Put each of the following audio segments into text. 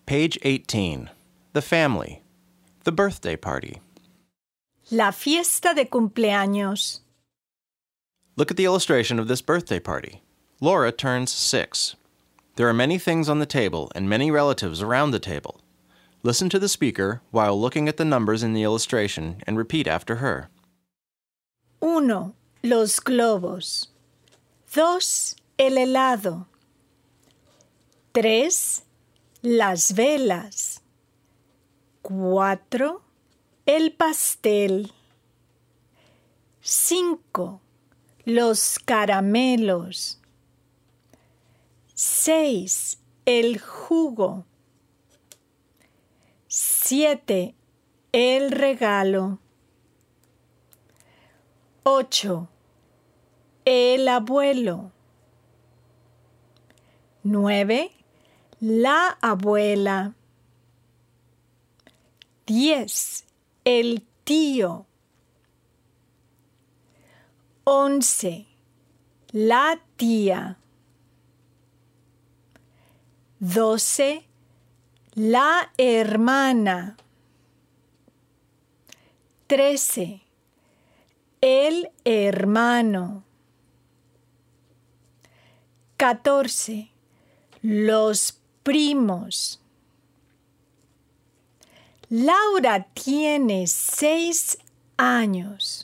Page 18. The family. The birthday party. La fiesta de cumpleaños. Look at the illustration of this birthday party. Laura turns 6. There are many things on the table and many relatives around the table. Listen to the speaker while looking at the numbers in the illustration and repeat after her. 1. Los globos. 2. El helado. 3. Las velas. 4. El pastel. 5. Los caramelos. 6. El jugo. 7. El regalo. 8. El abuelo. 9. La abuela. 10. El tío. 11. La tía. 12. La hermana. 13. El hermano. 14. Los primos. Laura tiene 6 años.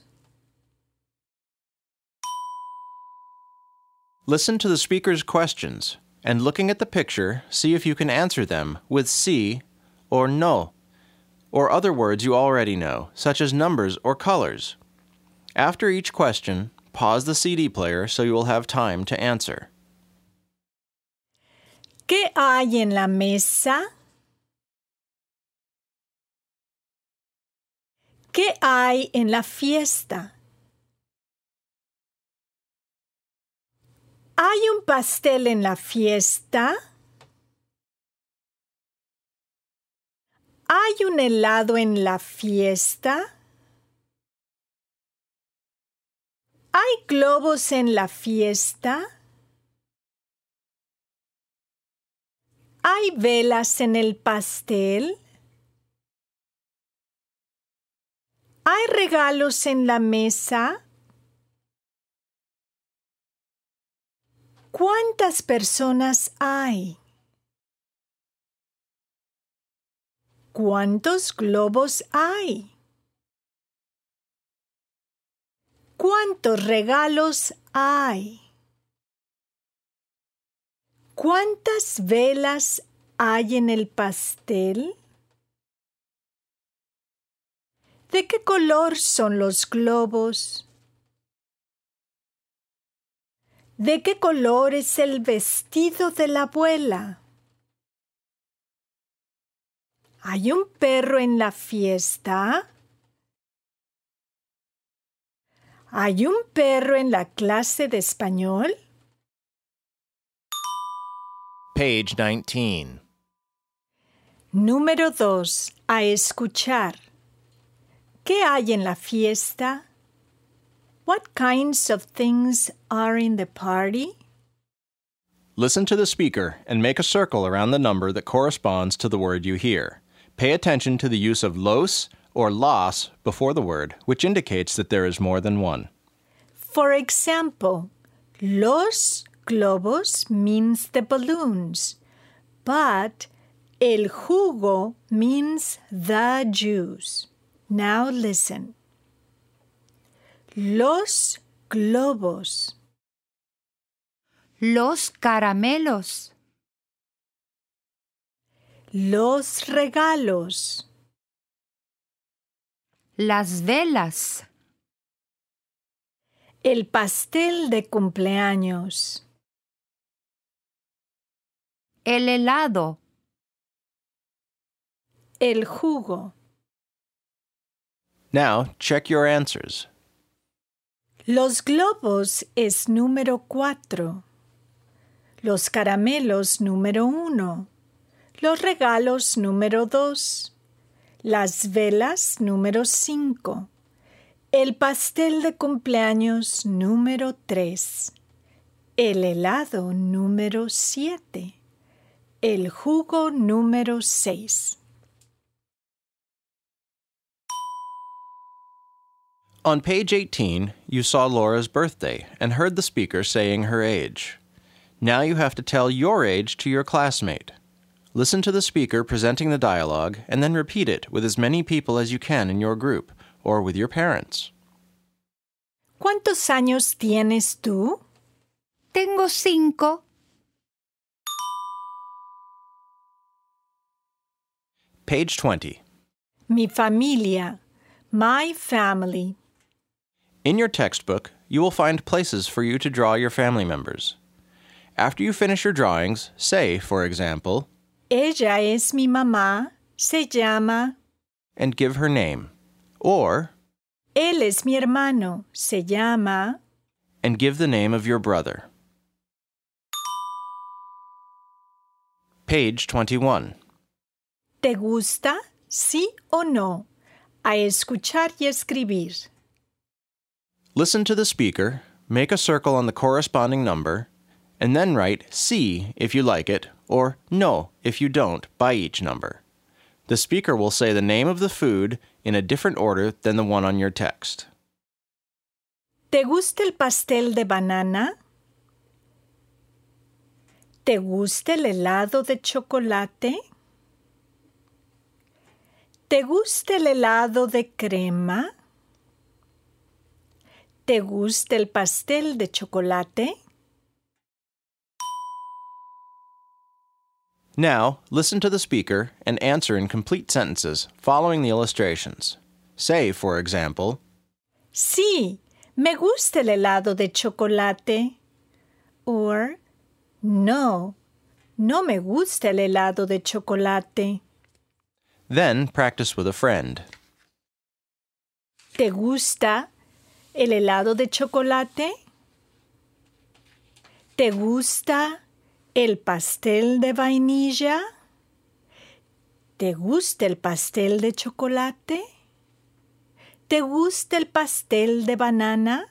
Listen to the speaker's questions, and looking at the picture, see if you can answer them with sí or no, or other words you already know, such as numbers or colors. After each question, pause the CD player so you will have time to answer. ¿Qué hay en la mesa? ¿Qué hay en la fiesta? ¿Hay un pastel en la fiesta? ¿Hay un helado en la fiesta? ¿Hay globos en la fiesta? ¿Hay velas en el pastel? ¿Hay regalos en la mesa? ¿Cuántas personas hay? ¿Cuántos globos hay? ¿Cuántos regalos hay? ¿Cuántas velas hay en el pastel? ¿De qué color son los globos? ¿De qué color es el vestido de la abuela? ¿Hay un perro en la fiesta? ¿Hay un perro en la clase de español? Page 19. Número 2. A escuchar. ¿Qué hay en la fiesta? What kinds of things are in the party? Listen to the speaker and make a circle around the number that corresponds to the word you hear. Pay attention to the use of los or las before the word, which indicates that there is more than one. For example, los globos means the balloons, but el jugo means the juice. Now listen. Los globos. Los caramelos. Los regalos. Las velas. El pastel de cumpleaños. El helado. El jugo. Now, check your answers. Los globos es número 4. Los caramelos número 1. Los regalos número 2. Las velas número 5. El pastel de cumpleaños número 3. El helado número 7. El jugo número 6. On page 18, you saw Laura's birthday and heard the speaker saying her age. Now you have to tell your age to your classmate. Listen to the speaker presenting the dialogue and then repeat it with as many people as you can in your group or with your parents. ¿Cuántos años tienes tú? Tengo 5. Page 20. Mi familia. My family. In your textbook, you will find places for you to draw your family members. After you finish your drawings, say, for example, Ella es mi mamá. Se llama. and give her name. Or, Él es mi hermano. Se llama. and give the name of your brother. Page 21. ¿Te gusta? ¿Sí o no? A escuchar y escribir. Listen to the speaker, make a circle on the corresponding number, and then write sí if you like it, or no if you don't, by each number. The speaker will say the name of the food in a different order than the one on your text. ¿Te gusta el pastel de banana? ¿Te gusta el helado de chocolate? ¿Te gusta el helado de crema? ¿Te gusta el pastel de chocolate? Now, listen to the speaker and answer in complete sentences following the illustrations. Say, for example, Sí, me gusta el helado de chocolate. Or, no, no me gusta el helado de chocolate. then practice with a friend. ¿Te gusta el helado de chocolate? ¿Te gusta el pastel de vainilla? ¿Te gusta el pastel de chocolate? ¿Te gusta el pastel de banana?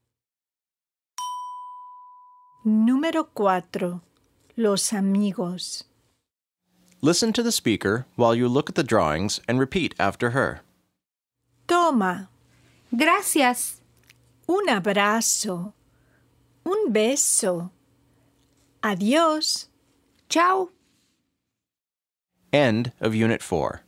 Número 4. Los amigos. Listen to the speaker while you look at the drawings and repeat after her. Toma. Gracias. Un abrazo. Un beso. Adiós. Chao. End of Unit 4.